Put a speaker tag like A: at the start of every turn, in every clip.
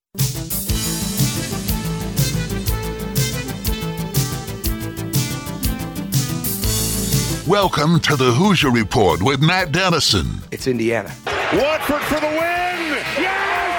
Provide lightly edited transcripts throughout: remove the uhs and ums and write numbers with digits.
A: Welcome to the Hoosier Report with Matt Dennison.
B: It's Indiana.
C: Watford for the win!
D: Yes!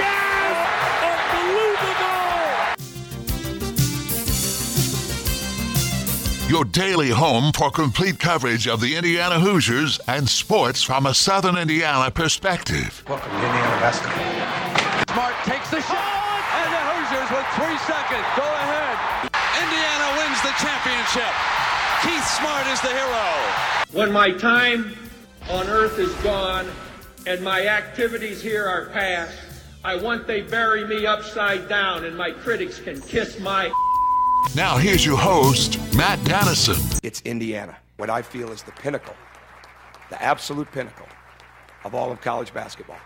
D: Unbelievable!
A: Your daily home for complete coverage of the Indiana Hoosiers and sports from a Southern Indiana perspective.
B: Welcome to Indiana basketball.
E: Smart takes the shot, and the Hoosiers with 3 seconds go ahead. Indiana wins the championship. Keith Smart is the hero.
F: When my time on earth is gone and my activities here are past, I want they bury me upside down and my critics can kiss my...
A: Now here's your host, Matt Dennison.
B: It's Indiana, what I feel is the pinnacle, the absolute pinnacle of all of college basketball.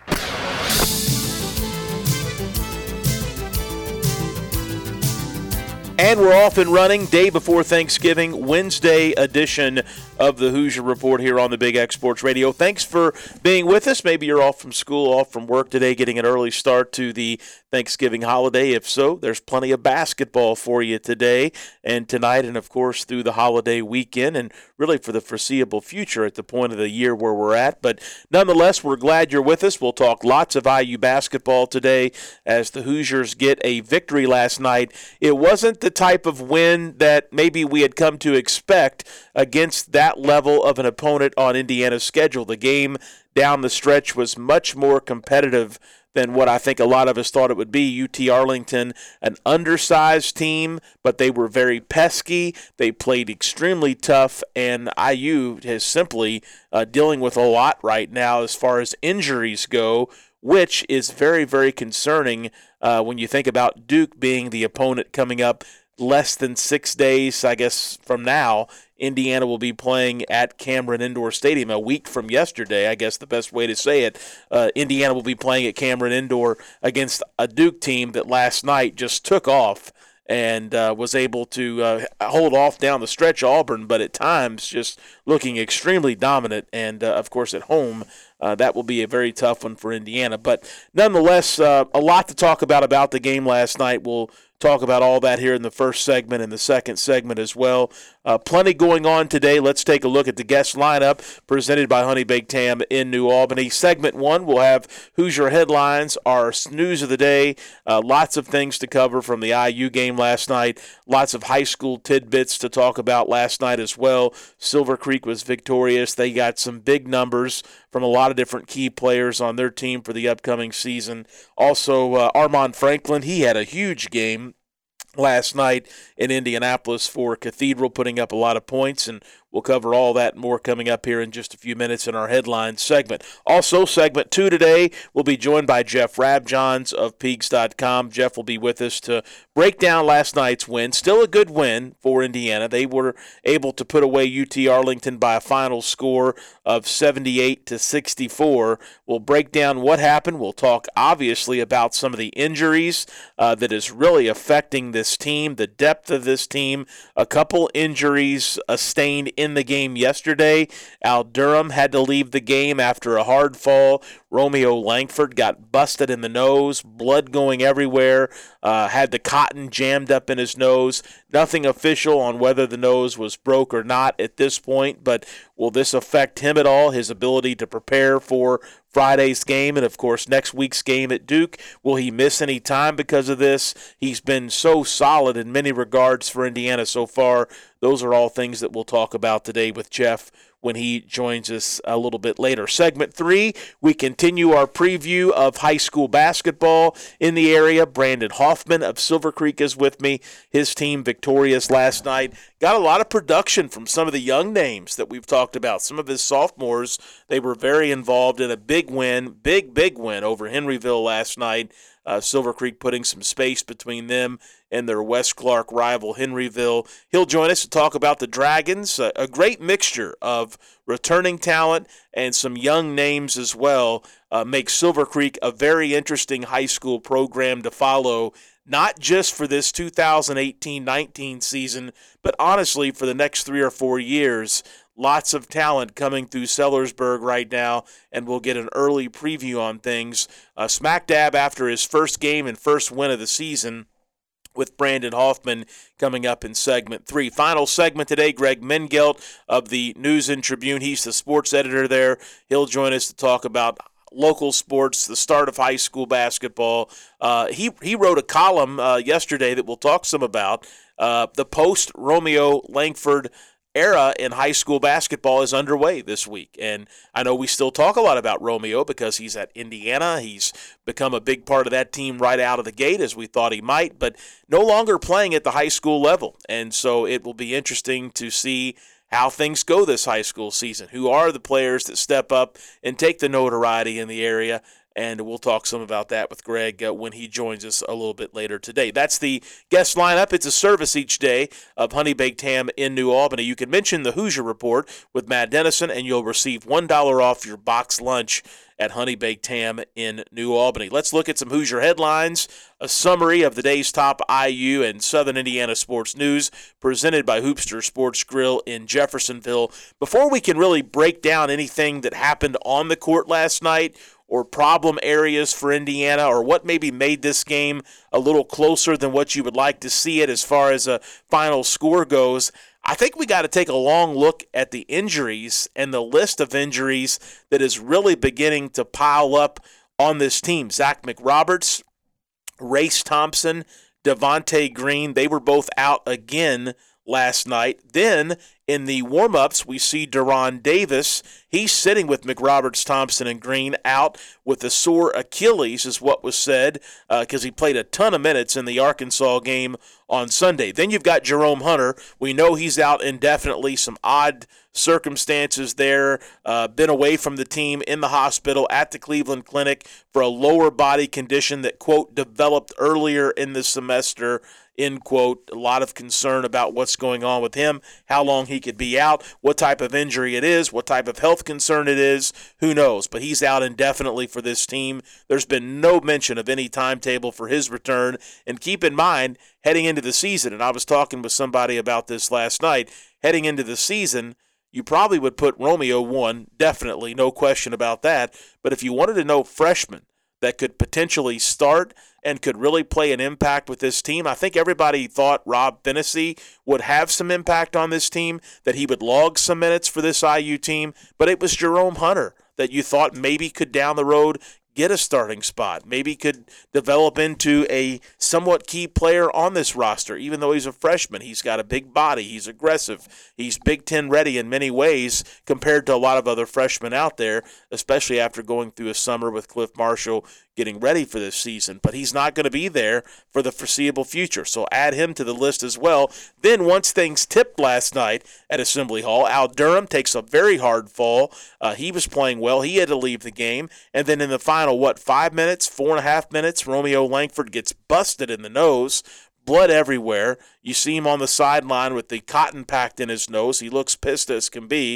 G: And we're off and running, day before Thanksgiving, Wednesday edition of the Hoosier Report here on the Big X Sports Radio. Thanks for being with us. Maybe you're off from school, off from work today, getting an early start to the Thanksgiving holiday. If so, there's plenty of basketball for you today and tonight, and of course through the holiday weekend, and really for the foreseeable future at the point of the year where we're at. But nonetheless, we're glad you're with us. We'll talk lots of IU basketball today as the Hoosiers get a victory last night. It wasn't the type of win that maybe we had come to expect against that level of an opponent on Indiana's schedule. The game down the stretch was much more competitive than what I think a lot of us thought it would be. UT Arlington, an undersized team, but they were very pesky. They played extremely tough, and IU is simply dealing with a lot right now as far as injuries go, which is very, very concerning when you think about Duke being the opponent coming up less than 6 days, I guess, from now. Indiana will be playing at Cameron Indoor Stadium a week from yesterday, I guess the best way to say it. Indiana will be playing at Cameron Indoor against a Duke team that last night just took off and was able to hold off down the stretch Auburn, but at times just looking extremely dominant. And, of course, at home, that will be a very tough one for Indiana. But nonetheless, a lot to talk about the game last night. We'll talk about all that here in the first segment and the second segment as well. Plenty going on today. Let's take a look at the guest lineup presented by Honey Baked Ham in New Albany. Segment 1, we'll have Hoosier headlines, our news of the day, lots of things to cover from the IU game last night, lots of high school tidbits to talk about last night as well. Silver Creek was victorious. They got some big numbers from a lot of different key players on their team for the upcoming season. Also, Armand Franklin, he had a huge game last night in Indianapolis for Cathedral, putting up a lot of points, and we'll cover all that and more coming up here in just a few minutes in our headline segment. Also, segment 2 today, we'll be joined by Jeff Rabjohns of Peegs.com. Jeff will be with us to break down last night's win. Still a good win for Indiana. They were able to put away UT Arlington by a final score of 78-64. We'll break down what happened. We'll talk, obviously, about some of the injuries that is really affecting this team, the depth of this team. A couple injuries sustained in the game yesterday. Al Durham had to leave the game after a hard fall. Romeo Langford got busted in the nose, blood going everywhere, had the cotton jammed up in his nose. Nothing official on whether the nose was broke or not at this point, but will this affect him at all, his ability to prepare for Friday's game and, of course, next week's game at Duke? Will he miss any time because of this? He's been so solid in many regards for Indiana so far. Those are all things that we'll talk about today with Jeff when he joins us a little bit later. Segment 3, we continue our preview of high school basketball in the area. Brandon Hoffman of Silver Creek is with me. His team victorious last night. Got a lot of production from some of the young names that we've talked about. Some of his sophomores, they were very involved in a big win, big win over Henryville last night. Silver Creek putting some space between them and their West Clark rival, Henryville. He'll join us to talk about the Dragons, a great mixture of returning talent and some young names as well. Makes Silver Creek a very interesting high school program to follow, not just for this 2018-19 season, but honestly for the next 3 or 4 years. lots of talent coming through Sellersburg right now, and we'll get an early preview on things. Smack dab after his first game and first win of the season, with Brandon Hoffman coming up in segment 3. Final segment today, Greg Mengelt of the News and Tribune. He's the sports editor there. He'll join us to talk about local sports, the start of high school basketball. He wrote a column yesterday that we'll talk some about. The post-Romeo Langford era in high school basketball is underway this week. And I know we still talk a lot about Romeo because he's at Indiana. He's become a big part of that team right out of the gate, as we thought he might, but no longer playing at the high school level. And so it will be interesting to see how things go this high school season. Who are the players that step up and take the notoriety in the area? And we'll talk some about that with Greg when he joins us a little bit later today. That's the guest lineup. It's a service each day of Honey Baked Ham in New Albany. You can mention the Hoosier Report with Matt Dennison, and you'll receive $1 off your box lunch at Honey Baked Ham in New Albany. Let's look at some Hoosier headlines, a summary of the day's top IU and Southern Indiana sports news presented by Hoopster Sports Grill in Jeffersonville. Before we can really break down anything that happened on the court last night, or problem areas for Indiana, or what maybe made this game a little closer than what you would like to see it as far as a final score goes, I think we got to take a long look at the injuries and the list of injuries that is really beginning to pile up on this team. Zach McRoberts, Race Thompson, Devontae Green, they were both out again last night. Then in the warm-ups, we see Deron Davis. He's sitting with McRoberts, Thompson, and Green out with a sore Achilles, is what was said, because he played a ton of minutes in the Arkansas game on Sunday. Then you've got Jerome Hunter. We know he's out indefinitely, some odd circumstances there, been away from the team, in the hospital at the Cleveland Clinic for a lower body condition that, quote, developed earlier in the semester, end quote. A lot of concern about what's going on with him, how long he could be out, what type of injury it is, what type of health concern it is, who knows. But he's out indefinitely for this team. There's been no mention of any timetable for his return. And keep in mind, heading into the season, and I was talking with somebody about this last night, heading into the season, you probably would put Romeo 1, definitely, no question about that. But if you wanted to know freshmen that could potentially start and could really play an impact with this team, I think everybody thought Rob Phinisee would have some impact on this team, that he would log some minutes for this IU team, but it was Jerome Hunter that you thought maybe could down the road get a starting spot, maybe could develop into a somewhat key player on this roster. Even though he's a freshman, he's got a big body, he's aggressive, he's Big Ten ready in many ways compared to a lot of other freshmen out there, especially after going through a summer with Cliff Marshall getting ready for this season. But he's not going to be there for the foreseeable future, so add him to the list as well. Then once things tipped last night at Assembly Hall, Al Durham takes a very hard fall. He was playing well. He had to leave the game. And then in the final, 5 minutes, 4.5 minutes, Romeo Langford gets busted in the nose, blood everywhere. You see him on the sideline with the cotton packed in his nose. He looks pissed as can be,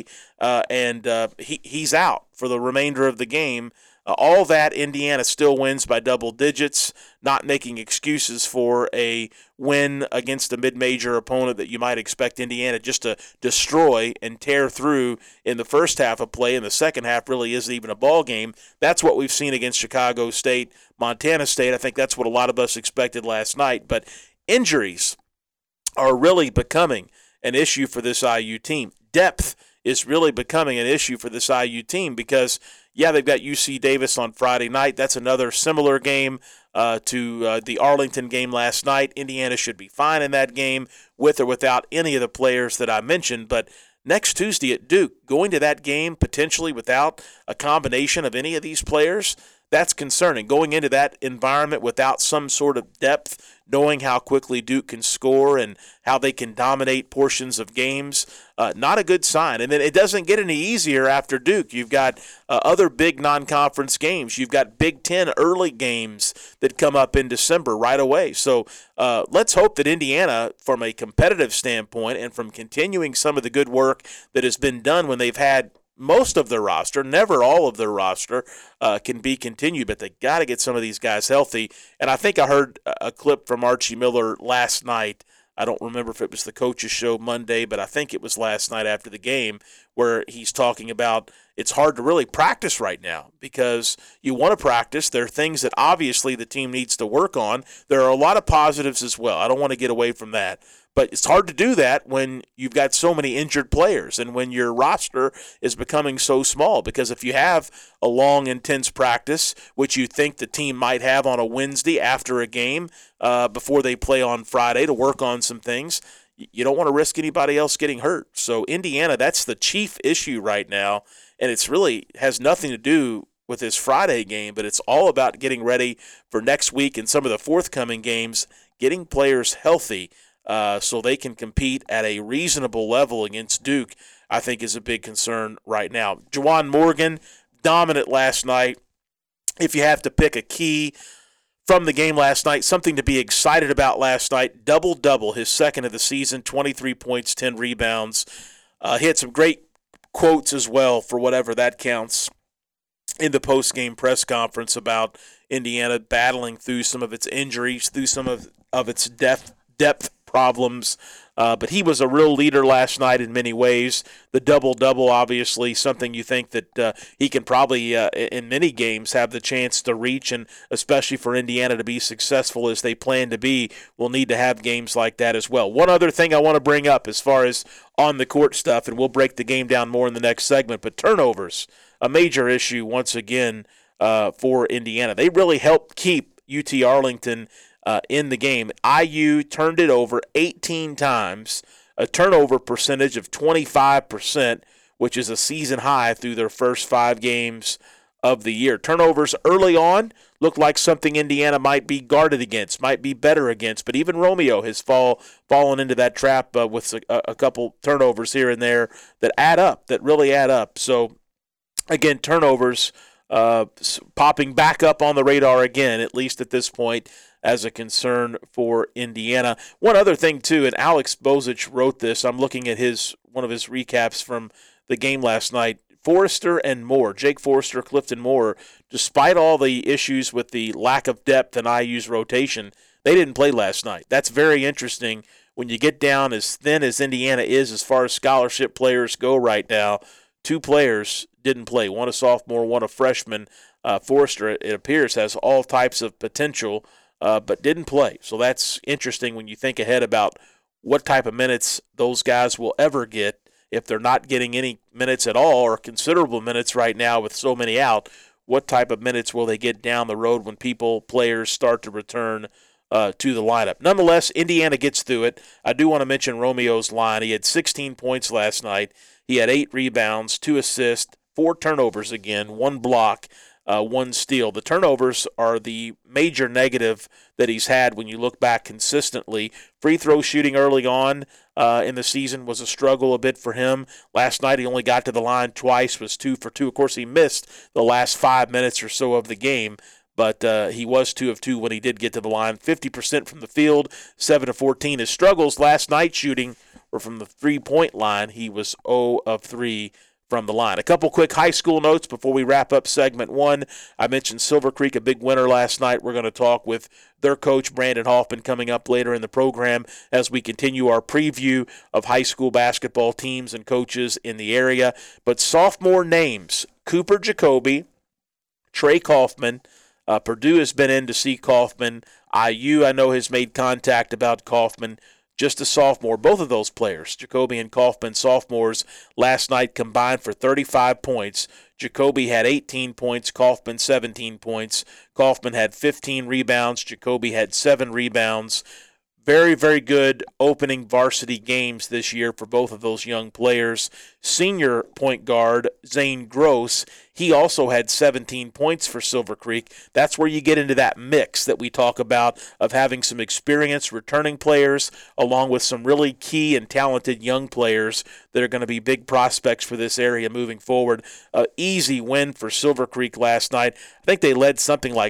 G: and he's out for the remainder of the game. All that, Indiana still wins by double digits, not making excuses for a win against a mid-major opponent that you might expect Indiana just to destroy and tear through in the first half of play. In the second half really isn't even a ball game. That's what we've seen against Chicago State, Montana State. I think that's what a lot of us expected last night. But injuries are really becoming an issue for this IU team. Depth is really becoming an issue for this IU team because, yeah, they've got UC Davis on Friday night. That's another similar game to the Arlington game last night. Indiana should be fine in that game with or without any of the players that I mentioned. But next Tuesday at Duke, going to that game potentially without a combination of any of these players, that's concerning. Going into that environment without some sort of depth, knowing how quickly Duke can score and how they can dominate portions of games, not a good sign. And then it doesn't get any easier after Duke. You've got other big non-conference games. You've got Big Ten early games that come up in December right away. So let's hope that Indiana, from a competitive standpoint and from continuing some of the good work that has been done when they've had most of their roster, never all of their roster, can be continued, but they got to get some of these guys healthy. And I think I heard a clip from Archie Miller last night I don't remember if it was the coach's show Monday, but I think it was last night after the game, where he's talking about it's hard to really practice right now because you want to practice. There are things that obviously the team needs to work on. There are a lot of positives as well. I don't want to get away from that. But it's hard to do that when you've got so many injured players and when your roster is becoming so small. Because if you have a long, intense practice, which you think the team might have on a Wednesday after a game before they play on Friday to work on some things, you don't want to risk anybody else getting hurt. So Indiana, that's the chief issue right now, and it's really has nothing to do with this Friday game, but it's all about getting ready for next week and some of the forthcoming games, getting players healthy so they can compete at a reasonable level against Duke, I think is a big concern right now. Juwan Morgan, dominant last night. If you have to pick a key from the game last night, something to be excited about last night, double-double, his second of the season, 23 points, 10 rebounds. He had some great quotes as well, for whatever that counts, in the post-game press conference about Indiana battling through some of its injuries, through some of its depth problems. But he was a real leader last night in many ways. The double-double, obviously, something you think that he can probably, in many games, have the chance to reach, and especially for Indiana to be successful as they plan to be, we'll need to have games like that as well. One other thing I want to bring up as far as on-the-court stuff, and we'll break the game down more in the next segment, but turnovers, a major issue once again for Indiana. They really helped keep UT Arlington in the game. IU turned it over 18 times, a turnover percentage of 25%, which is a season high through their first 5 games of the year. Turnovers early on looked like something Indiana might be guarded against, might be better against, but even Romeo has fallen into that trap with a couple turnovers here and there that add up, that really add up. So, again, turnovers popping back up on the radar again, at least at this point, as a concern for Indiana. One other thing, too, and Alex Bozich wrote this. I'm looking at one of his recaps from the game last night. Forrester and Moore, Jake Forrester, Clifton Moore, despite all the issues with the lack of depth in IU's rotation, they didn't play last night. That's very interesting when you get down as thin as Indiana is as far as scholarship players go right now. 2 players didn't play, one a sophomore, one a freshman. Forrester, it appears, has all types of potential, but didn't play. So that's interesting when you think ahead about what type of minutes those guys will ever get if they're not getting any minutes at all or considerable minutes right now with so many out. What type of minutes will they get down the road when players start to return to the lineup? Nonetheless, Indiana gets through it. I do want to mention Romeo's line. He had 16 points last night. He had 8 rebounds, 2 assists, 4 turnovers again, 1 block, 1 steal. The turnovers are the major negative that he's had when you look back consistently. Free throw shooting early on in the season was a struggle a bit for him. Last night he only got to the line twice, was 2 for 2. Of course, he missed the last 5 minutes or so of the game, but he was 2 of 2 when he did get to the line. 50% from the field, 7 of 14. His struggles last night shooting were from the three-point line. He was 0 of 3 from the line. A couple quick high school notes before we wrap up segment 1. I mentioned Silver Creek, a big winner last night. We're going to talk with their coach, Brandon Hoffman, coming up later in the program as we continue our preview of high school basketball teams and coaches in the area. But sophomore names, Cooper Jacoby, Trey Kaufman. Purdue has been in to see Kaufman. IU, I know, has made contact about Kaufman. Just a sophomore. Both of those players, Jacoby and Kaufman, sophomores, last night combined for 35 points. Jacoby had 18 points, Kaufman 17 points. Kaufman had 15 rebounds, Jacoby had 7 rebounds. Very, very good opening varsity games this year for both of those young players. Senior point guard Zane Gross, he also had 17 points for Silver Creek. That's where you get into that mix that we talk about of having some experienced returning players along with some really key and talented young players that are going to be big prospects for this area moving forward. Easy win for Silver Creek last night. I think they led something like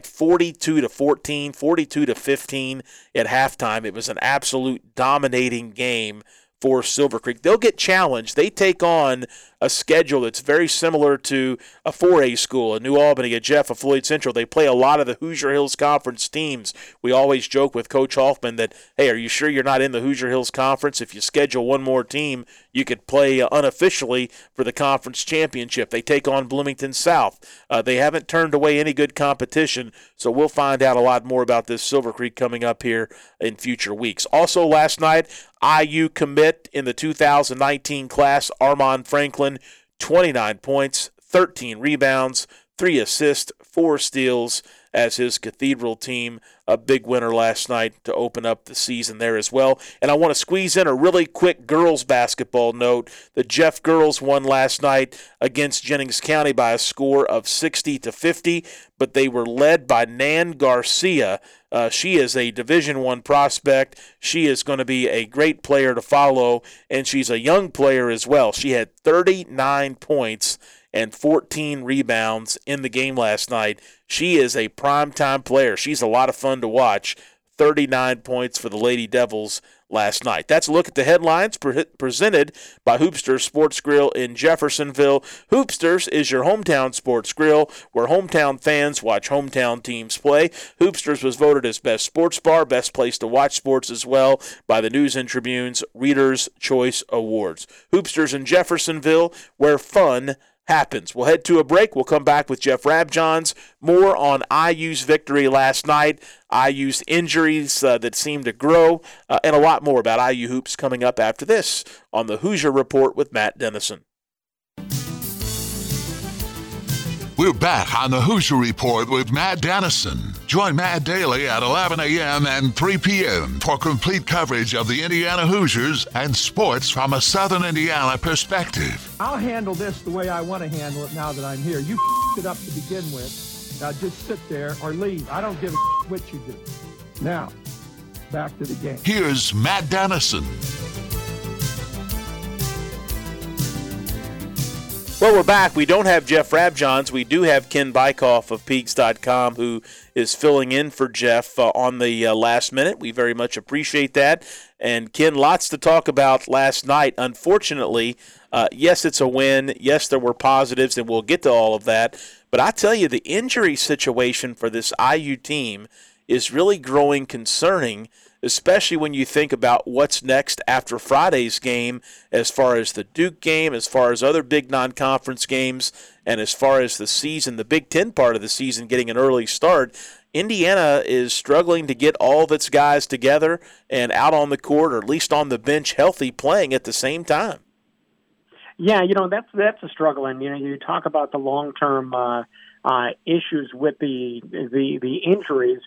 G: 42-14, 42-15 at halftime. It was an absolute dominating game for Silver Creek. They'll get challenged. They take on a schedule that's very similar to a 4A school, a New Albany, a Jeff, a Floyd Central. They play a lot of the Hoosier Hills Conference teams. We always joke with Coach Hoffman that, hey, are you sure you're not in the Hoosier Hills Conference? If you schedule one more team, you could play unofficially for the conference championship. They take on Bloomington South. They haven't turned away any good competition, so we'll find out a lot more about this Silver Creek coming up here in future weeks. Also last night, IU commit in the 2019 class, Armand Franklin, 29 points, 13 rebounds, 3 assists, 4 steals as his Cathedral team, a big winner last night to open up the season there as well. And I want to squeeze in a really quick girls basketball note. The Jeff girls won last night against Jennings County by a score of 60-50, but they were led by Nan Garcia. She is a Division I prospect. She is going to be a great player to follow, and she's a young player as well. She had 39 points and 14 rebounds in the game last night. She is a primetime player. She's a lot of fun to watch. 39 points for the Lady Devils last night. That's a look at the headlines presented by Hoopsters Sports Grill in Jeffersonville. Hoopsters is your hometown sports grill where hometown fans watch hometown teams play. Hoopsters was voted as best sports bar, best place to watch sports as well by the News and Tribune's Reader's Choice Awards. Hoopsters in Jeffersonville, where fun happens. We'll head to a break. We'll come back with Jeff Rabjohns. More on IU's victory last night, IU's injuries that seem to grow, and a lot more about IU hoops coming up after this on the Hoosier Report with Matt Dennison.
A: We're back on the Hoosier Report with Matt Dennison. Join Matt daily at 11 a.m. and 3 p.m. for complete coverage of the Indiana Hoosiers and sports from a Southern Indiana perspective.
F: I'll handle this the way I want to handle it now that I'm here. You it up to begin with. Now just sit there or leave. I don't give a what you do. Now, back to the game.
A: Here's Matt Dennison.
G: Well, we're back. We don't have Jeff Rabjohns. We do have Ken Bykoff of Peegs.com, who is filling in for Jeff on the last minute. We very much appreciate that. And, Ken, lots to talk about last night. Unfortunately, yes, it's a win. Yes, there were positives, and we'll get to all of that. But I tell you, the injury situation for this IU team is really growing concerning, especially when you think about what's next after Friday's game as far as the Duke game, as far as other big non-conference games, and as far as the season, the Big Ten part of the season getting an early start. Indiana is struggling to get all of its guys together and out on the court, or at least on the bench, healthy, playing at the same time.
D: Yeah, that's a struggle, and you talk about the long-term issues with the injuries.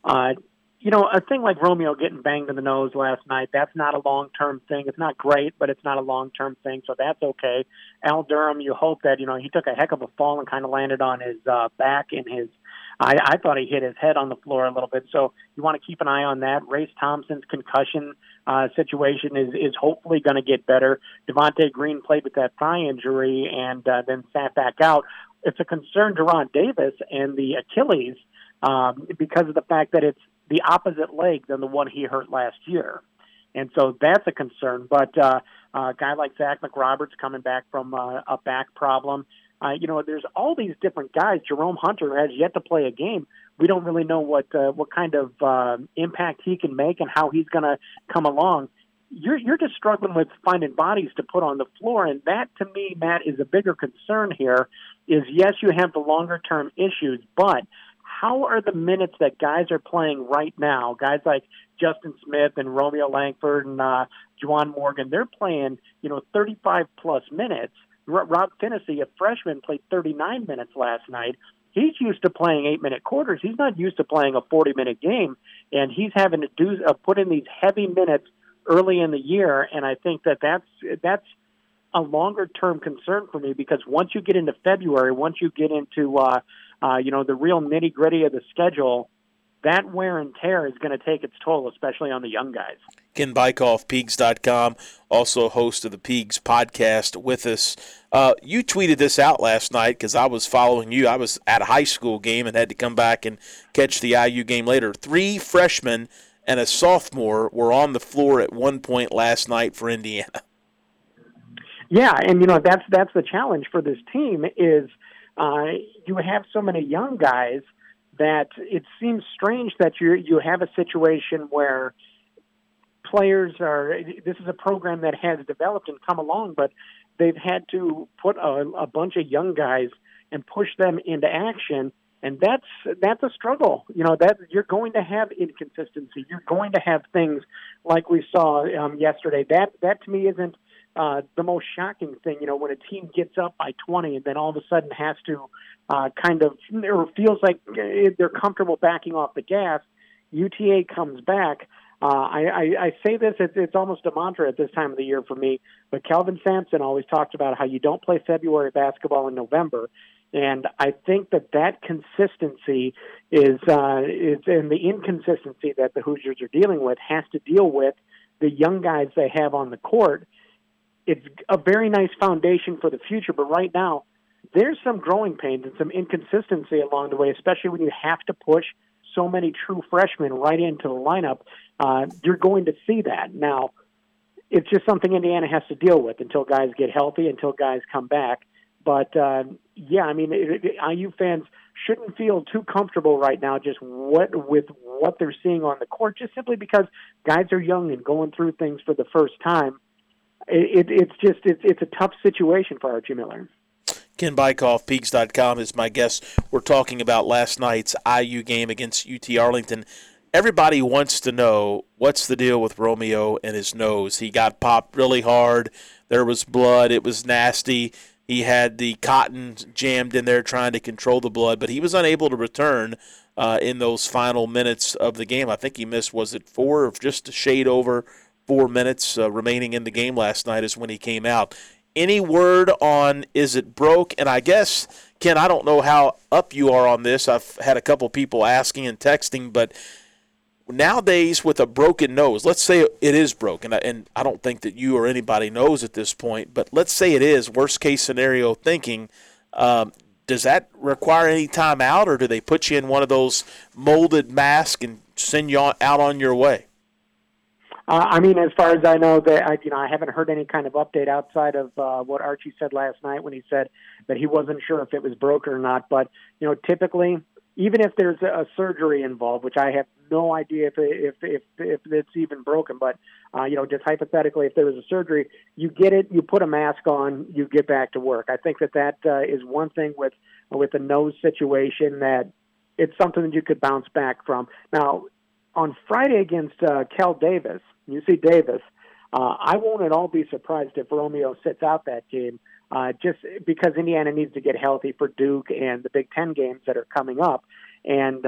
D: A thing like Romeo getting banged in the nose last night, that's not a long-term thing. It's not great, but it's not a long-term thing, so that's okay. Al Durham, you hope that, he took a heck of a fall and kind of landed on his back and I thought he hit his head on the floor a little bit, so you want to keep an eye on that. Race Thompson's concussion situation is hopefully going to get better. Devontae Green played with that thigh injury and then sat back out. It's a concern, Deron Davis and the Achilles, because of the fact that it's the opposite leg than the one he hurt last year. And so that's a concern. But a guy like Zach McRoberts coming back from a back problem, there's all these different guys. Jerome Hunter has yet to play a game. We don't really know what kind of impact he can make and how he's going to come along. You're just struggling with finding bodies to put on the floor, and that, to me, Matt, is a bigger concern here, is yes, you have the longer-term issues, but how are the minutes that guys are playing right now, guys like Justin Smith and Romeo Langford and Juwan Morgan, they're playing, 35-plus minutes. Rob Finney, a freshman, played 39 minutes last night. He's used to playing 8-minute quarters. He's not used to playing a 40-minute game, and he's having to put in these heavy minutes early in the year, and I think that's a longer-term concern for me, because once you get into February, once you get into the real nitty-gritty of the schedule, that wear and tear is going to take its toll, especially on the young guys.
G: Ken Bykoff, Peegs.com, also host of the Peegs podcast with us. You tweeted this out last night because I was following you. I was at a high school game and had to come back and catch the IU game later. 3 freshmen and a sophomore were on the floor at one point last night for Indiana.
D: Yeah, and that's the challenge for this team is you have so many young guys that it seems strange that you have a situation where players this is a program that has developed and come along, but they've had to put a bunch of young guys and push them into action, and that's a struggle. That you're going to have inconsistency. You're going to have things like we saw yesterday. That to me isn't the most shocking thing. When a team gets up by 20 and then all of a sudden has to or feels like they're comfortable backing off the gas, UTA comes back. I say this, it's almost a mantra at this time of the year for me, but Kelvin Sampson always talked about how you don't play February basketball in November. And I think that consistency is and the inconsistency that the Hoosiers are dealing with has to deal with the young guys they have on the court. It's a very nice foundation for the future, but right now there's some growing pains and some inconsistency along the way, especially when you have to push so many true freshmen right into the lineup. You're going to see that. Now, it's just something Indiana has to deal with until guys get healthy, until guys come back. But, IU fans shouldn't feel too comfortable right now just with what they're seeing on the court, just simply because guys are young and going through things for the first time. It's a tough situation for Archie Miller.
G: Ken Bykoff, Peaks.com, is my guest. We're talking about last night's IU game against UT Arlington. Everybody wants to know what's the deal with Romeo and his nose. He got popped really hard. There was blood. It was nasty. He had the cotton jammed in there trying to control the blood, but he was unable to return in those final minutes of the game. I think he missed, was it 4 or just a shade over 4 minutes remaining in the game last night is when he came out. Any word on is it broke? And I guess, Ken, I don't know how up you are on this. I've had a couple people asking and texting, but nowadays with a broken nose, let's say it is broken, and I don't think that you or anybody knows at this point, but let's say it is, worst case scenario thinking, does that require any time out, or do they put you in one of those molded masks and send you out on your way?
D: As far as I know, that I haven't heard any kind of update outside of what Archie said last night when he said that he wasn't sure if it was broken or not. But typically, even if there's a surgery involved, which I have no idea if it's even broken, but just hypothetically, if there was a surgery, you get it, you put a mask on, you get back to work. I think that is one thing with the nose situation, that it's something that you could bounce back from. Now, on Friday against Cal Davis, UC Davis, I won't at all be surprised if Romeo sits out that game, just because Indiana needs to get healthy for Duke and the Big Ten games that are coming up. And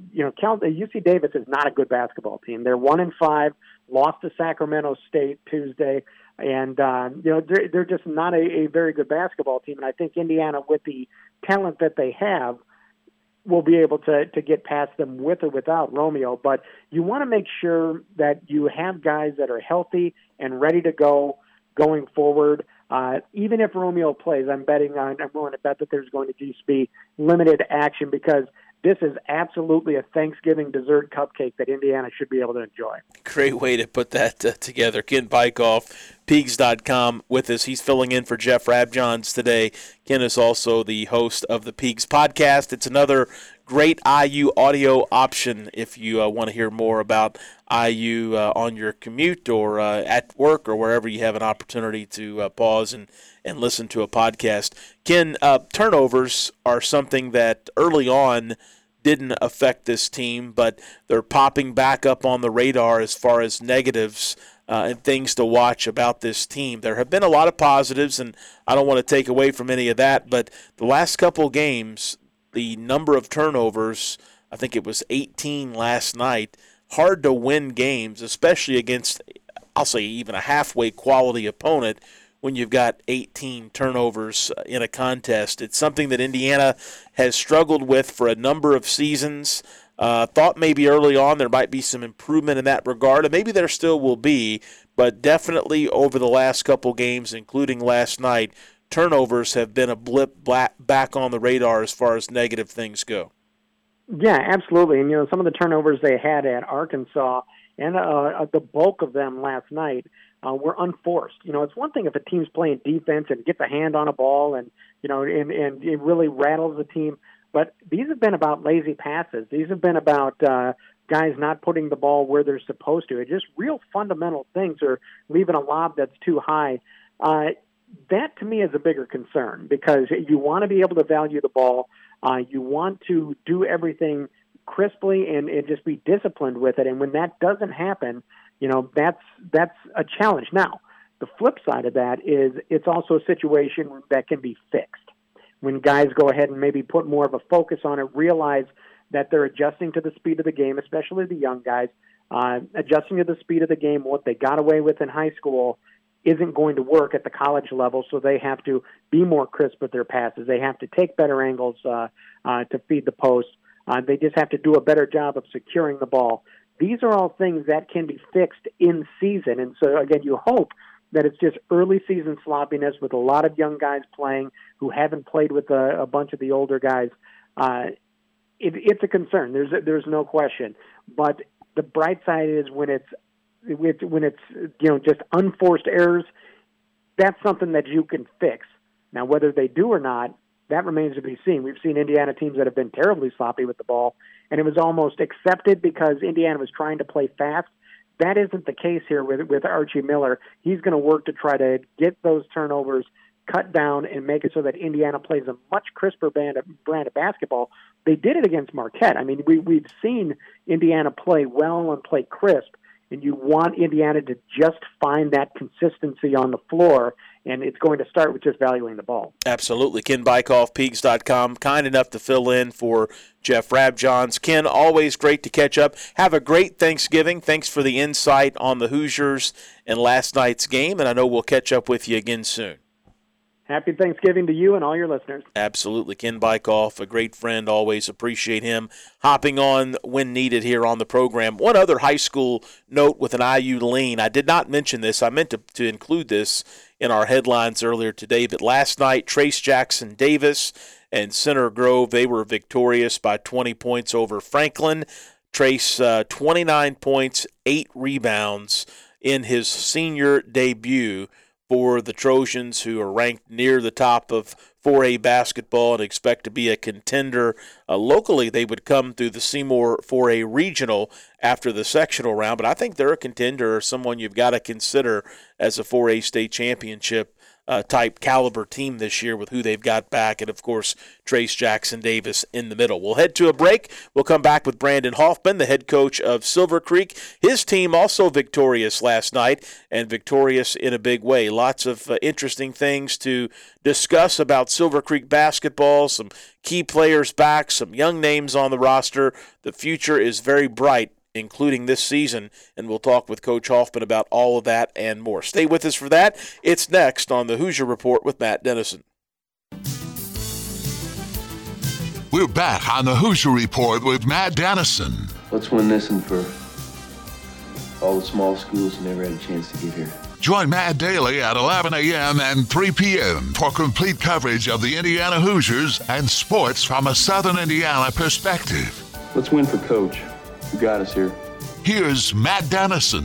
D: UC Davis is not a good basketball team. They're 1-5, lost to Sacramento State Tuesday, and they're just not a very good basketball team. And I think Indiana, with the talent that they have, will be able to get past them with or without Romeo. But you want to make sure that you have guys that are healthy and ready to go going forward. Even if Romeo plays, I'm willing to bet that there's going to just be limited action, because this is absolutely a Thanksgiving dessert cupcake that Indiana should be able to enjoy.
G: Great way to put that together. Ken Bykoff, Peaks.com, with us. He's filling in for Jeff Rabjohns today. Ken is also the host of the Peaks podcast. It's another great IU audio option if you want to hear more about IU on your commute or at work or wherever you have an opportunity to pause and listen to a podcast. Ken, turnovers are something that early on didn't affect this team, but they're popping back up on the radar as far as negatives and things to watch about this team. There have been a lot of positives, and I don't want to take away from any of that, but the last couple games, the number of turnovers, I think it was 18 last night, hard to win games, especially against, I'll say, even a halfway quality opponent when you've got 18 turnovers in a contest. It's something that Indiana has struggled with for a number of seasons. Thought maybe early on there might be some improvement in that regard, and maybe there still will be, but definitely over the last couple games, including last night, turnovers have been a blip back on the radar as far as negative things go.
D: Yeah, absolutely. And, some of the turnovers they had at Arkansas and the bulk of them last night were unforced. It's one thing if a team's playing defense and gets a hand on a ball and it really rattles the team, but these have been about lazy passes. These have been about guys not putting the ball where they're supposed to. It's just real fundamental things, or leaving a lob that's too high. That, to me, is a bigger concern because you want to be able to value the ball. You want to do everything crisply and just be disciplined with it. And when that doesn't happen, that's a challenge. Now, the flip side of that is it's also a situation that can be fixed. When guys go ahead and maybe put more of a focus on it, realize that they're adjusting to the speed of the game, especially the young guys, adjusting to the speed of the game. What they got away with in high school isn't going to work at the college level, so they have to be more crisp with their passes. They have to take better angles to feed the post. They just have to do a better job of securing the ball. These are all things that can be fixed in season. And so, again, you hope that it's just early season sloppiness with a lot of young guys playing who haven't played with a bunch of the older guys. It's a concern. There's no question. But the bright side is when it's just unforced errors, that's something that you can fix. Now, whether they do or not, that remains to be seen. We've seen Indiana teams that have been terribly sloppy with the ball, and it was almost accepted because Indiana was trying to play fast. That isn't the case here with Archie Miller. He's going to work to try to get those turnovers cut down and make it so that Indiana plays a much crisper brand of basketball. They did it against Marquette. I mean, we've seen Indiana play well and play crisp, and you want Indiana to just find that consistency on the floor, and it's going to start with just valuing the ball.
G: Absolutely. Ken Bykoff, Peegs.com, kind enough to fill in for Jeff Rabjohns. Ken, always great to catch up. Have a great Thanksgiving. Thanks for the insight on the Hoosiers and last night's game, and I know we'll catch up with you again soon.
D: Happy Thanksgiving to you and all your listeners.
G: Absolutely. Ken Bykoff, a great friend, always appreciate him hopping on when needed here on the program. One other high school note with an IU lean. I did not mention this. I meant to include this in our headlines earlier today, but last night, Trace Jackson Davis and Center Grove, they were victorious by 20 points over Franklin. Trace, 29 points, 8 rebounds in his senior debut for the Trojans, who are ranked near the top of 4A basketball and expect to be a contender. Locally, they would come through the Seymour 4A regional after the sectional round, but I think they're a contender or someone you've got to consider as a 4A state championship type caliber team this year with who they've got back, and of course Trace Jackson Davis in the middle. We'll head to a break. We'll come back with Brandon Hoffman, the head coach of Silver Creek. His team also victorious last night, and victorious in a big way. Lots of interesting things to discuss about Silver Creek basketball, some key players back, some young names on the roster. The future is very bright, including this season, and we'll talk with Coach Hoffman about all of that and more. Stay with us for that. It's next on the Hoosier Report with Matt Dennison.
A: We're back on the Hoosier Report with Matt Dennison.
H: Let's win this one for all the small schools who never had a chance to get here.
A: Join Matt daily at 11 a.m. and 3 p.m. for complete coverage of the Indiana Hoosiers and sports from a Southern Indiana perspective.
H: Let's win for Coach. You got us here.
A: Here's Matt Dennison.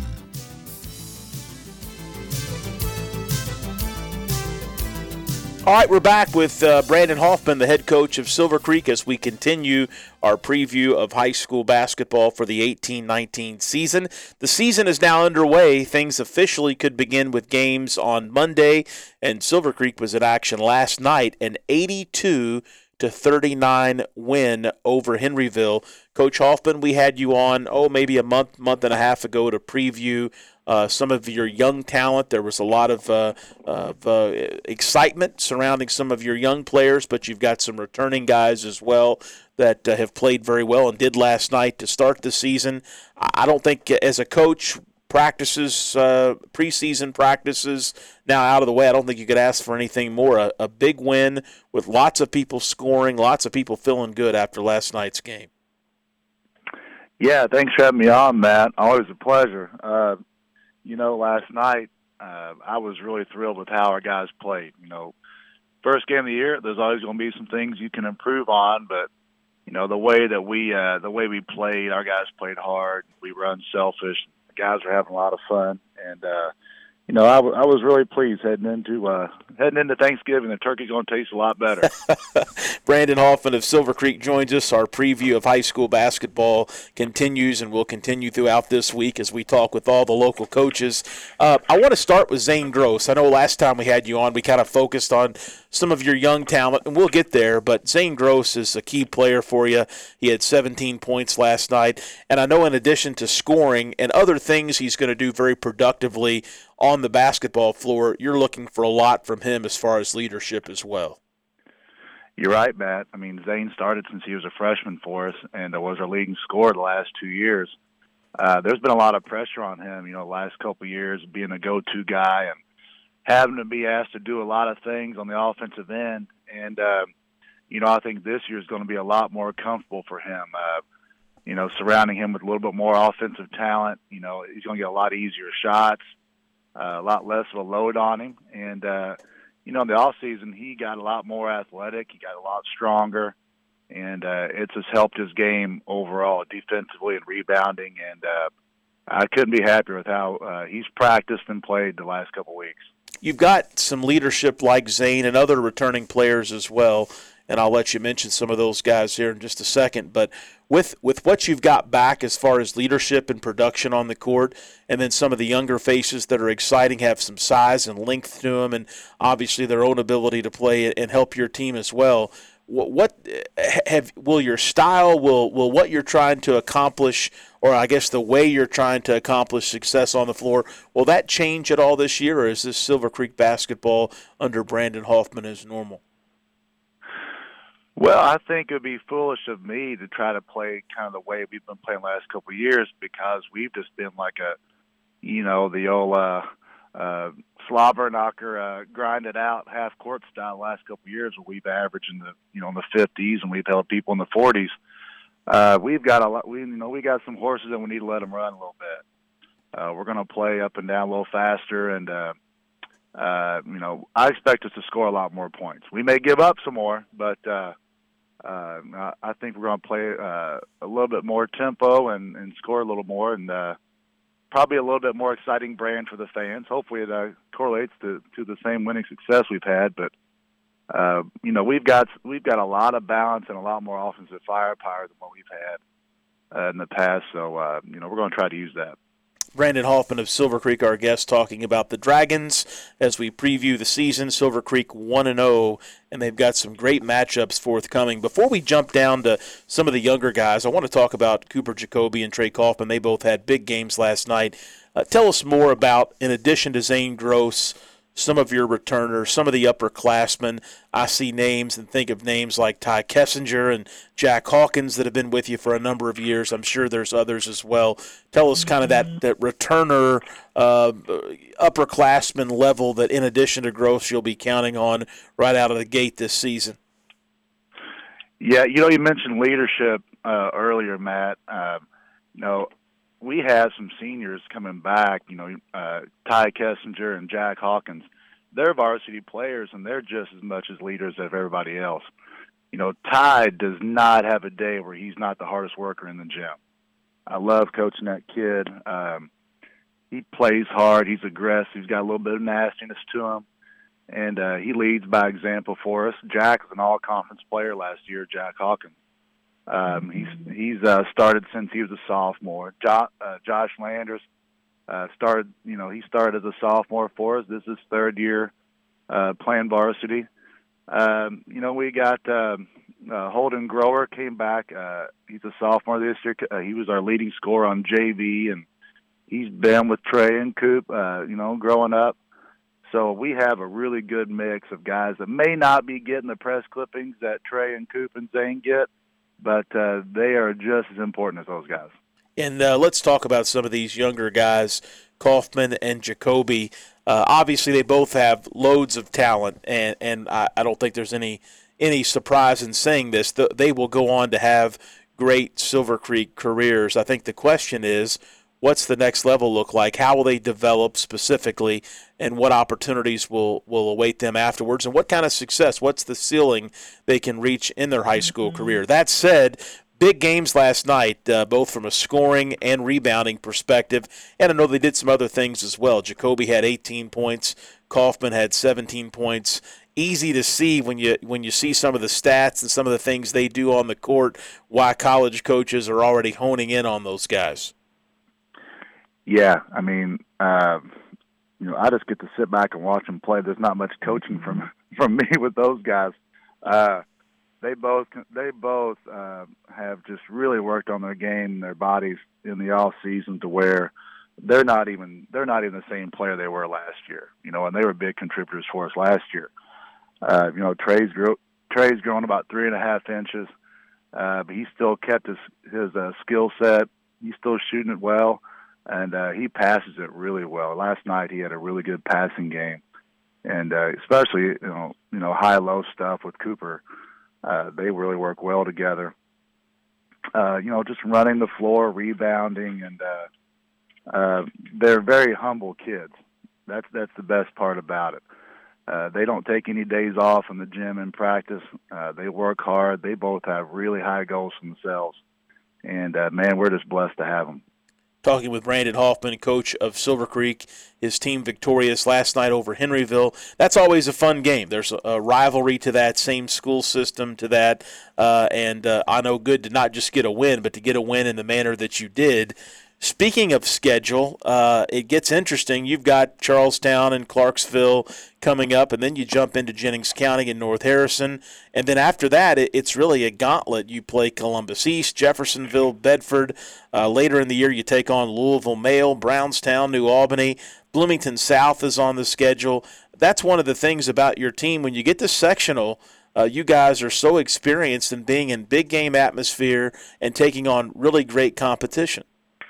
G: All right, we're back with Brandon Hoffman, the head coach of Silver Creek, as we continue our preview of high school basketball for the 18-19 season. The season is now underway. Things officially could begin with games on Monday, and Silver Creek was in action last night, an 82-39 win over Henryville. Coach Hoffman, we had you on, maybe a month and a half ago to preview some of your young talent. There was a lot of excitement surrounding some of your young players, but you've got some returning guys as well that have played very well and did last night to start the season. I don't think as a coach, preseason practices now out of the way, I don't think you could ask for anything more. A big win with lots of people scoring, lots of people feeling good after last night's game.
C: Yeah, thanks for having me on, Matt. Always a pleasure. Last night I was really thrilled with how our guys played. First game of the year, there's always going to be some things you can improve on, but the way we played, our guys played hard. We were unselfish, The guys are having a lot of fun, and I was really pleased heading into Thanksgiving. The turkey's going to taste a lot better.
G: Brandon Hoffman of Silver Creek joins us. Our preview of high school basketball continues and will continue throughout this week as we talk with all the local coaches. I want to start with Zane Gross. I know last time we had you on, we kind of focused on some of your young talent, and we'll get there, but Zane Gross is a key player for you. He had 17 points last night, and I know in addition to scoring and other things he's going to do very productively on the basketball floor, you're looking for a lot from him as far as leadership as well.
C: You're right, Matt. I mean, Zane started since he was a freshman for us and was our leading scorer the last 2 years. There's been a lot of pressure on him, the last couple of years, being a go-to guy and having to be asked to do a lot of things on the offensive end. And, I think this year is going to be a lot more comfortable for him. Surrounding him with a little bit more offensive talent, he's going to get a lot easier shots, a lot less of a load on him. And, in the offseason, he got a lot more athletic. He got a lot stronger. And it's just helped his game overall, defensively and rebounding. And I couldn't be happier with how he's practiced and played the last couple of weeks.
G: You've got some leadership like Zane and other returning players as well, and I'll let you mention some of those guys here in just a second. But with what you've got back as far as leadership and production on the court, and then some of the younger faces that are exciting, have some size and length to them, and obviously their own ability to play and help your team as well, will your style, will what you're trying to accomplish, or I guess the way you're trying to accomplish success on the floor, will that change at all this year, or is this Silver Creek basketball under Brandon Hoffman as normal?
C: Well, I think it would be foolish of me to try to play kind of the way we've been playing the last couple of years, because we've just been like the old slobber knocker, grind it out half court style the last couple of years, where we've averaged in the 50s and we've held people in the 40s. We've got a lot. We got some horses and we need to let them run a little bit. We're going to play up and down a little faster, and I expect us to score a lot more points. We may give up some more, but I think we're going to play a little bit more tempo and score a little more, and probably a little bit more exciting brand for the fans. Hopefully it correlates to the same winning success we've had. But we've got a lot of balance and a lot more offensive firepower than what we've had in the past. So we're going to try to use that.
G: Brandon Hoffman of Silver Creek, our guest, talking about the Dragons as we preview the season. Silver Creek 1-0, and they've got some great matchups forthcoming. Before we jump down to some of the younger guys, I want to talk about Cooper Jacoby and Trey Kaufman. They both had big games last night. Tell us more about, in addition to Zane Gross, some of your returners, some of the upperclassmen. I see names and think of names like Ty Kessinger and Jack Hawkins that have been with you for a number of years. I'm sure there's others as well. Tell us kind of that returner, upperclassman level that, in addition to Gross, you'll be counting on right out of the gate this season.
C: Yeah, you mentioned leadership earlier, Matt. We have some seniors coming back, Ty Kessinger and Jack Hawkins. They're varsity players, and they're just as much as leaders as everybody else. Ty does not have a day where he's not the hardest worker in the gym. I love coaching that kid. He plays hard. He's aggressive. He's got a little bit of nastiness to him, and he leads by example for us. Jack was an all-conference player last year, Jack Hawkins. He's started since he was a sophomore. Josh Landers started as a sophomore for us. This is his third year playing varsity. We got Holden Grower came back. He's a sophomore this year. He was our leading scorer on JV, and he's been with Trey and Coop, growing up. So we have a really good mix of guys that may not be getting the press clippings that Trey and Coop and Zane get, but they are just as important as those guys.
G: And let's talk about some of these younger guys, Kaufman and Jacoby. Obviously, they both have loads of talent, and I don't think there's any surprise in saying this. They will go on to have great Silver Creek careers. I think the question is, what's the next level look like? How will they develop specifically, and what opportunities will await them afterwards, and what kind of success, what's the ceiling they can reach in their high school career? That said, big games last night, both from a scoring and rebounding perspective. And I know they did some other things as well. Jacoby had 18 points. Kaufman had 17 points. Easy to see when you see some of the stats and some of the things they do on the court, why college coaches are already honing in on those guys.
C: Yeah, I mean, I just get to sit back and watch them play. There's not much coaching from me with those guys. They both have just really worked on their game, their bodies in the off season to where they're not even the same player they were last year. And they were big contributors for us last year. Trey's grown about 3.5 inches, but he still kept his skill set. He's still shooting it well, and he passes it really well. Last night he had a really good passing game, and especially high-low stuff with Cooper. They really work well together. Just running the floor, rebounding, and they're very humble kids. That's the best part about it. They don't take any days off in the gym and practice. They work hard. They both have really high goals for themselves. And, man, we're just blessed to have them.
G: Talking with Brandon Hoffman, coach of Silver Creek, his team victorious last night over Henryville. That's always a fun game. There's a rivalry to that, same school system to that. And I know good to not just get a win, but to get a win in the manner that you did. Speaking of schedule, it gets interesting. You've got Charlestown and Clarksville coming up, and then you jump into Jennings County and North Harrison. And then after that, it's really a gauntlet. You play Columbus East, Jeffersonville, Bedford. Later in the year, you take on Louisville Male, Brownstown, New Albany. Bloomington South is on the schedule. That's one of the things about your team. When you get to sectional, you guys are so experienced in being in big game atmosphere and taking on really great competition.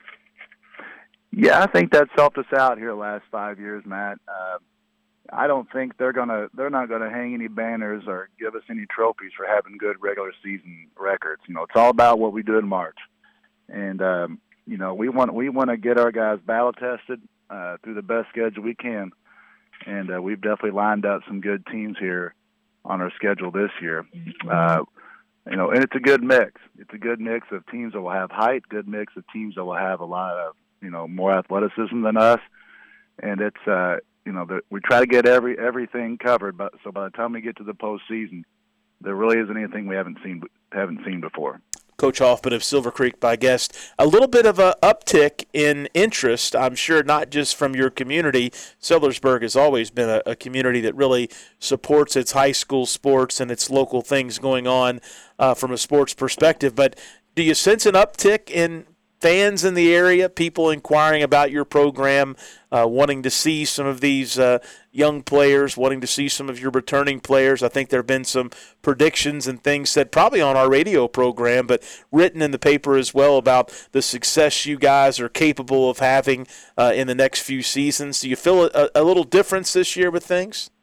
C: Yeah, I think that's helped us out here the last 5 years, Matt. I don't think they're not gonna hang any banners or give us any trophies for having good regular season records. It's all about what we do in March, and we want to get our guys battle tested through the best schedule we can, and we've definitely lined up some good teams here on our schedule this year. And it's a good mix. It's a good mix of teams that will have height, good mix of teams that will have a lot of more athleticism than us, and it's we try to get everything covered. But so by the time we get to the postseason, there really isn't anything we haven't seen before.
G: Coach Hoffman of Silver Creek, by guest. A little bit of an uptick in interest, I'm sure, not just from your community. Sellersburg has always been a community that really supports its high school sports and its local things going on from a sports perspective. But do you sense an uptick in fans in the area, people inquiring about your program, wanting to see some of these young players, wanting to see some of your returning players? I think there have been some predictions and things said probably on our radio program, but written in the paper as well about the success you guys are capable of having in the next few seasons. Do you feel a little difference this year with things?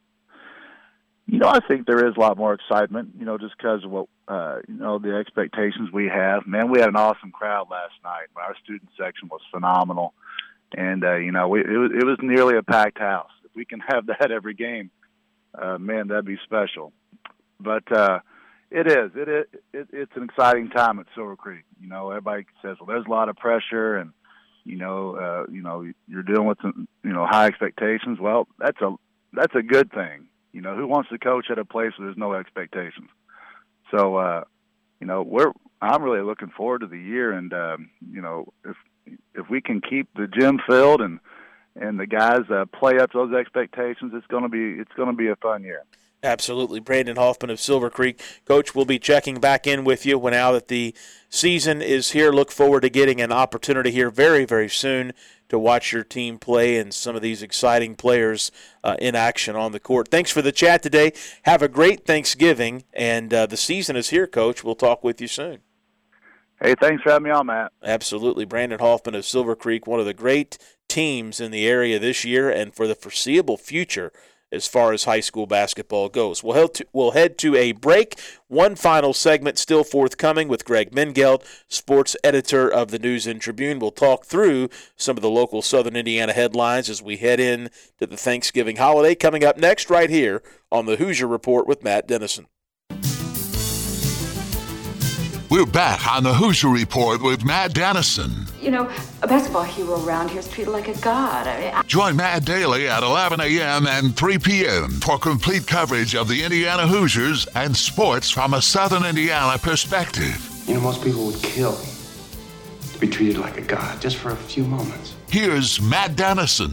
C: I think there is a lot more excitement, just because of what, the expectations we have. Man, we had an awesome crowd last night. Our student section was phenomenal. And, it was nearly a packed house. If we can have that every game, man, that'd be special. But it is. It's an exciting time at Silver Creek. Everybody says, well, there's a lot of pressure and, you're dealing with some, high expectations. Well, that's a good thing. Who wants to coach at a place where there's no expectations? So, I'm really looking forward to the year, and if we can keep the gym filled and the guys play up to those expectations, it's going to be a fun year.
G: Absolutely. Brandon Hoffman of Silver Creek. Coach, we'll be checking back in with you now that the season is here. Look forward to getting an opportunity here very, very soon to watch your team play and some of these exciting players in action on the court. Thanks for the chat today. Have a great Thanksgiving, and the season is here, Coach. We'll talk with you soon.
C: Hey, thanks for having me on, Matt.
G: Absolutely. Brandon Hoffman of Silver Creek, one of the great teams in the area this year and for the foreseeable future as far as high school basketball goes. We'll head to a break. One final segment still forthcoming with Greg Mengelt, sports editor of the News and Tribune. We'll talk through some of the local Southern Indiana headlines as we head in to the Thanksgiving holiday. Coming up next right here on the Hoosier Report with Matt Dennison.
A: We're back on the Hoosier Report with Matt Dennison.
I: You know, a basketball hero around here is treated like a god.
A: Join Matt daily at 11 a.m. and 3 p.m. for complete coverage of the Indiana Hoosiers and sports from a Southern Indiana perspective.
J: You know, most people would kill to be treated like a god just for a few moments.
A: Here's Matt Dennison.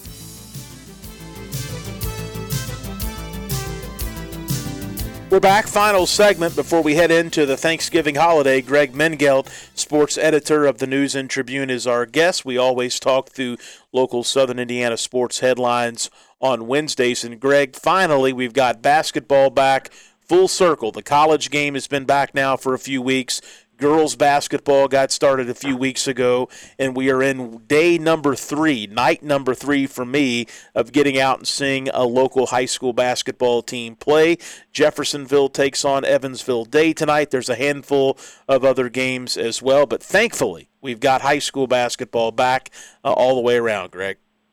G: We're back, final segment before we head into the Thanksgiving holiday. Greg Mengelt, sports editor of the News and Tribune, is our guest. We always talk through local Southern Indiana sports headlines on Wednesdays. And Greg, finally, we've got basketball back full circle. The college game has been back now for a few weeks. Girls basketball got started a few weeks ago, and we are in day number 3, night number 3 for me, of getting out and seeing a local high school basketball team play. Jeffersonville takes on Evansville Day tonight. There's a handful of other games as well, but thankfully we've got high school basketball back all the way around, Greg.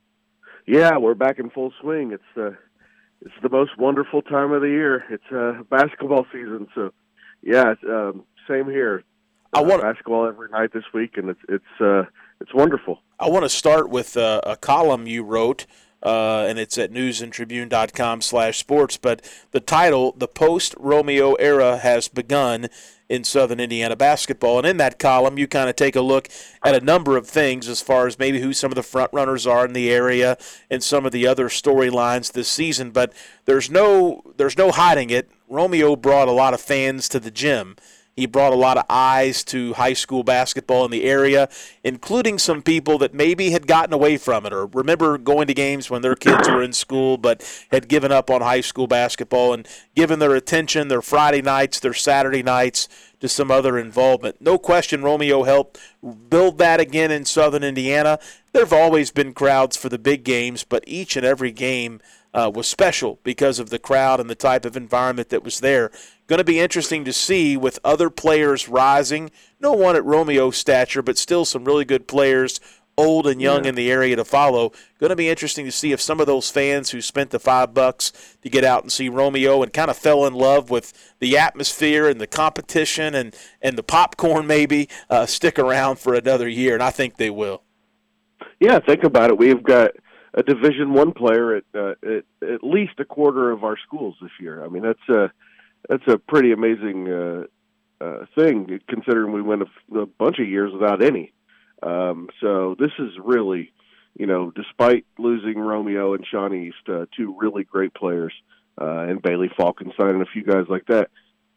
K: Yeah, we're back in full swing. It's the most wonderful time of the year. It's basketball season, so yeah, same here. I want basketball every night this week, and it's wonderful.
G: I want to start with a column you wrote, and it's at newsandtribune.com/sports. But the title, "The Post-Romeo Era Has Begun in Southern Indiana Basketball," and in that column, you kind of take a look at a number of things as far as maybe who some of the front runners are in the area and some of the other storylines this season. But there's no hiding it. Romeo brought a lot of fans to the gym. He brought a lot of eyes to high school basketball in the area, including some people that maybe had gotten away from it or remember going to games when their kids were in school but had given up on high school basketball and given their attention, their Friday nights, their Saturday nights, to some other involvement. No question Romeo helped build that again in Southern Indiana. There have always been crowds for the big games, but each and every game was special because of the crowd and the type of environment that was there. Going to be interesting to see with other players rising. No one at Romeo's stature, but still some really good players, old and young in the area to follow. Going to be interesting to see if some of those fans who spent the $5 to get out and see Romeo and kind of fell in love with the atmosphere and the competition and the popcorn maybe stick around for another year, and I think they will.
K: Yeah, think about it. We've got a Division I player at least a quarter of our schools this year. I mean, that's a pretty amazing thing, considering we went a bunch of years without any. So this is really, despite losing Romeo and Sean East, two really great players, and Bailey Falkenstein and a few guys like that,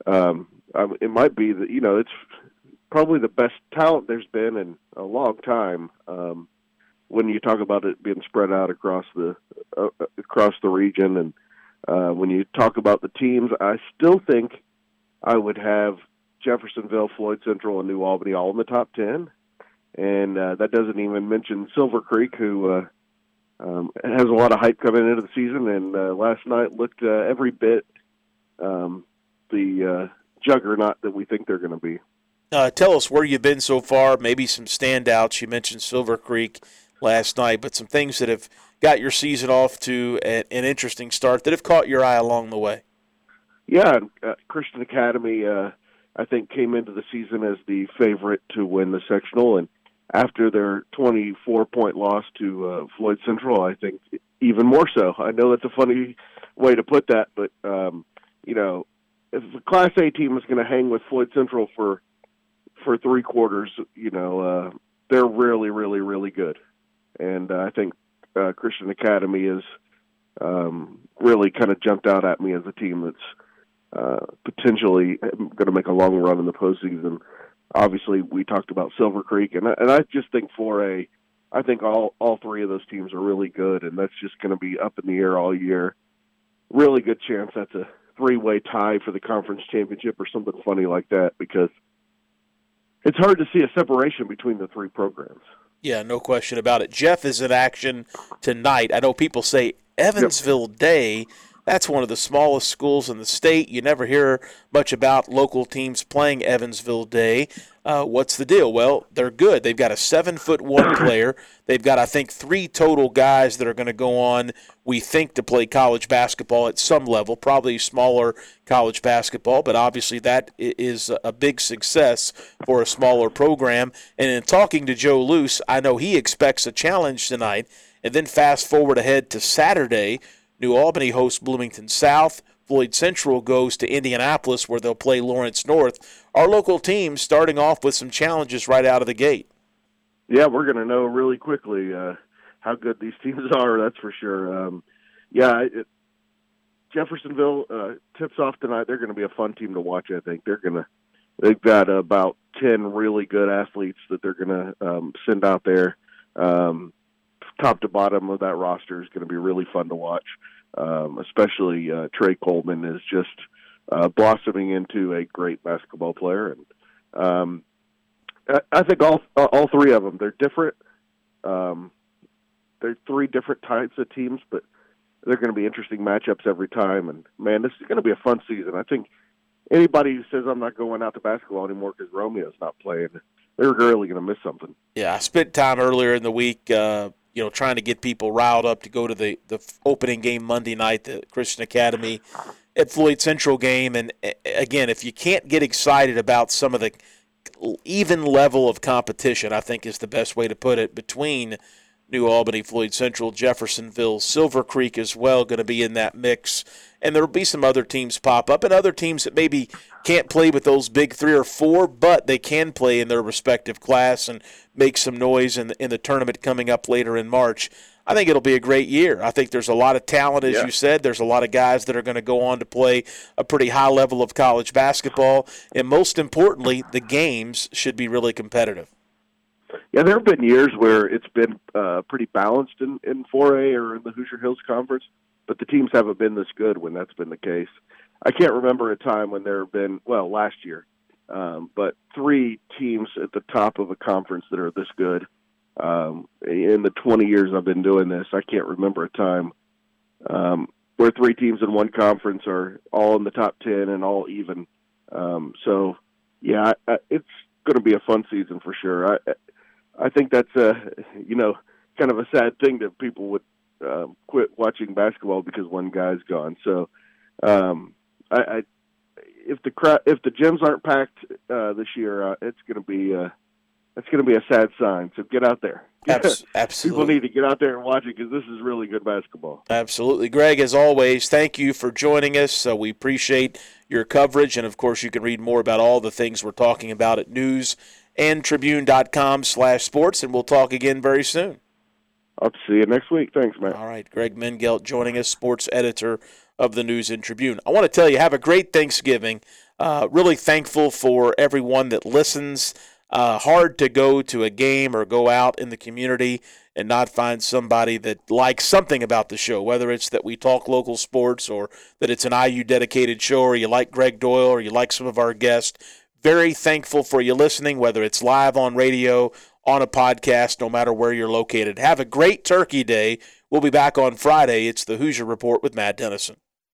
K: it might be that, it's probably the best talent there's been in a long time. When you talk about it being spread out across the region, and when you talk about the teams, I still think I would have Jeffersonville, Floyd Central, and New Albany all in the top 10, and that doesn't even mention Silver Creek, who has a lot of hype coming into the season, and last night looked every bit the juggernaut that we think they're going to be.
G: Tell us where you've been so far, maybe some standouts. You mentioned Silver Creek last night, but some things that have got your season off to an interesting start that have caught your eye along the way.
K: Yeah, Christian Academy, I think, came into the season as the favorite to win the sectional, and after their 24-point loss to Floyd Central, I think even more so. I know that's a funny way to put that, but, if the Class A team is going to hang with Floyd Central for 3 quarters, they're really, really, really good. And I think Christian Academy is really kind of jumped out at me as a team that's potentially going to make a long run in the postseason. Obviously, we talked about Silver Creek, and I just think I think all 3 of those teams are really good, and that's just going to be up in the air all year. Really good chance that's a 3-way tie for the conference championship or something funny like that, because it's hard to see a separation between the 3 programs.
G: Yeah, no question about it. Jeff is in action tonight. I know people say Evansville Day. That's one of the smallest schools in the state. You never hear much about local teams playing Evansville Day. What's the deal? Well, they're good. They've got a 7'1" player. They've got, I think, 3 total guys that are going to go on, we think, to play college basketball at some level, probably smaller college basketball, but obviously that is a big success for a smaller program. And in talking to Joe Luce, I know he expects a challenge tonight. And then fast forward ahead to Saturday, New Albany hosts Bloomington South. Floyd Central goes to Indianapolis, where they'll play Lawrence North. Our local teams starting off with some challenges right out of the gate.
K: Yeah, we're going to know really quickly how good these teams are, that's for sure. Jeffersonville tips off tonight. They're going to be a fun team to watch, I think. They've got about 10 really good athletes that they're going to send out there. Top to bottom of that roster is going to be really fun to watch. Especially Trey Coleman is just blossoming into a great basketball player, and I think all 3 of them, they're different. They're 3 different types of teams, but they're going to be interesting matchups every time. And man, this is going to be a fun season. I think anybody who says I'm not going out to basketball anymore because Romeo's not playing, they're really going to miss something.
G: Yeah, I spent time earlier in the week. Trying to get people riled up to go to the opening game Monday night, the Christian Academy at Floyd Central game. And, again, if you can't get excited about some of the even level of competition, I think is the best way to put it, between New Albany, Floyd Central, Jeffersonville, Silver Creek as well, going to be in that mix. And there will be some other teams pop up, and other teams that maybe can't play with those big 3 or 4, but they can play in their respective class and make some noise in the tournament coming up later in March. I think it'll be a great year. I think there's a lot of talent, as you said. There's a lot of guys that are going to go on to play a pretty high level of college basketball. And most importantly, the games should be really competitive.
K: Yeah, there have been years where it's been pretty balanced in 4A or in the Hoosier Hills Conference, but the teams haven't been this good when that's been the case. I can't remember a time when there have been, well, last year, but 3 teams at the top of a conference that are this good. In the 20 years I've been doing this, I can't remember a time where 3 teams in one conference are all in the top 10 and all even. It's going to be a fun season for sure. I think that's kind of a sad thing that people would quit watching basketball because one guy's gone. So if the gyms aren't packed this year, it's going to be a sad sign. So get out there.
G: Absolutely.
K: People need to get out there and watch it because this is really good basketball.
G: Absolutely. Greg, as always, thank you for joining us. We appreciate your coverage. And, of course, you can read more about all the things we're talking about at newsandtribune.com/sports, and we'll talk again very soon.
K: I'll see you next week. Thanks, man.
G: All right. Greg Mengelt joining us, sports editor of the News and Tribune. I want to tell you, have a great Thanksgiving. Really thankful for everyone that listens. Hard to go to a game or go out in the community and not find somebody that likes something about the show, whether it's that we talk local sports or that it's an IU-dedicated show or you like Greg Doyle or you like some of our guests. Very thankful for you listening, whether it's live on radio, on a podcast, no matter where you're located. Have a great Turkey Day. We'll be back on Friday. It's the Hoosier Report with Matt Dennison.